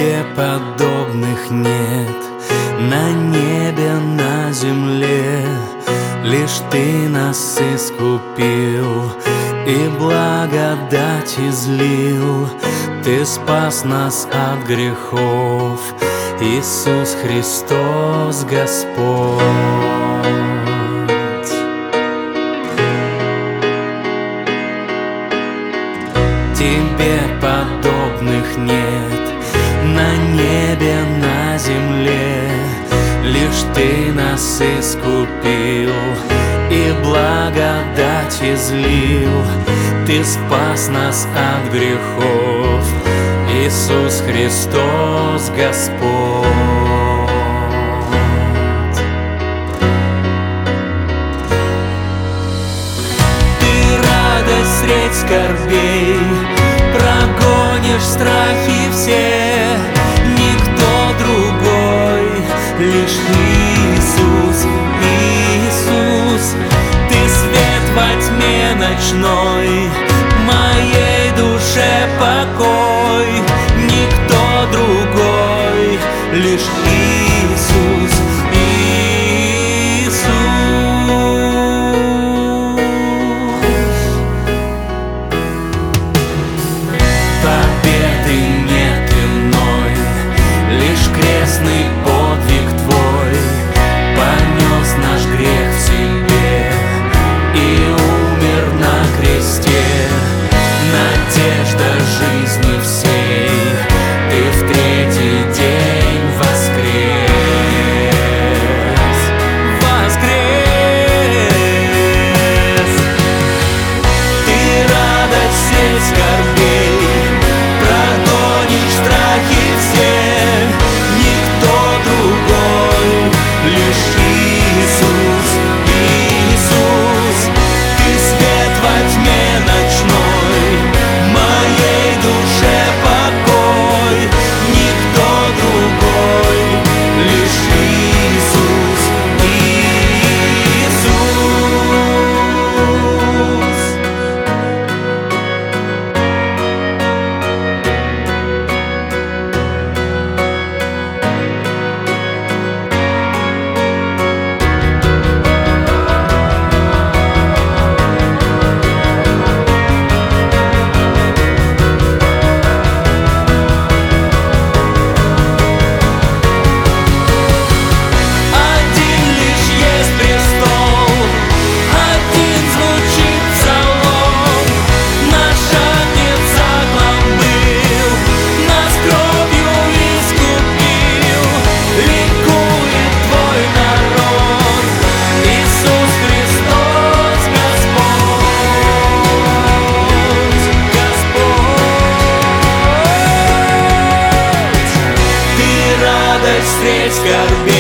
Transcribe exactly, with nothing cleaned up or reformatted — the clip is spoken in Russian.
Тебе подобных нет на небе, на земле. Лишь Ты нас искупил и благодать излил. Ты спас нас от грехов, Иисус Христос Господь. Тебе подобных нет на небе, на земле. Лишь Ты нас искупил и благодать излил. Ты спас нас от грехов, Иисус Христос Господь. Ты радость средь скорбей, прогонишь страхи все. Никто другой, лишь Иисус, Иисус. Ты свет во тьме ночной, моей душе покой. Никто другой, лишь Иисус, Иисус. Победы нет иной, лишь крестный подвиг Твой. Понес наш грех в себе и умер на кресте. Надежда жизни всей, Ты в третий день воскрес, воскрес. Ты радость всех скорбей, прогонишь страхи все. Никто другой, лишь Иисус, Иисус. Ты свет во тьме ночной, моей душе покой. Никто другой, лишь Иисус, Иисус. Один лишь есть престол, один звучит псалом. Наш Отец заклан был, нас кровью искупил. Ликует Твой народ, Иисус Христос Господь, Господь. Ты радость средь скорбей,